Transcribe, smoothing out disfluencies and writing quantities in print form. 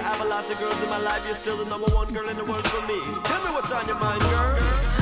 have a lot of girls in my life, you're still the number one girl in the world for me. Tell me what's on your mind, girl.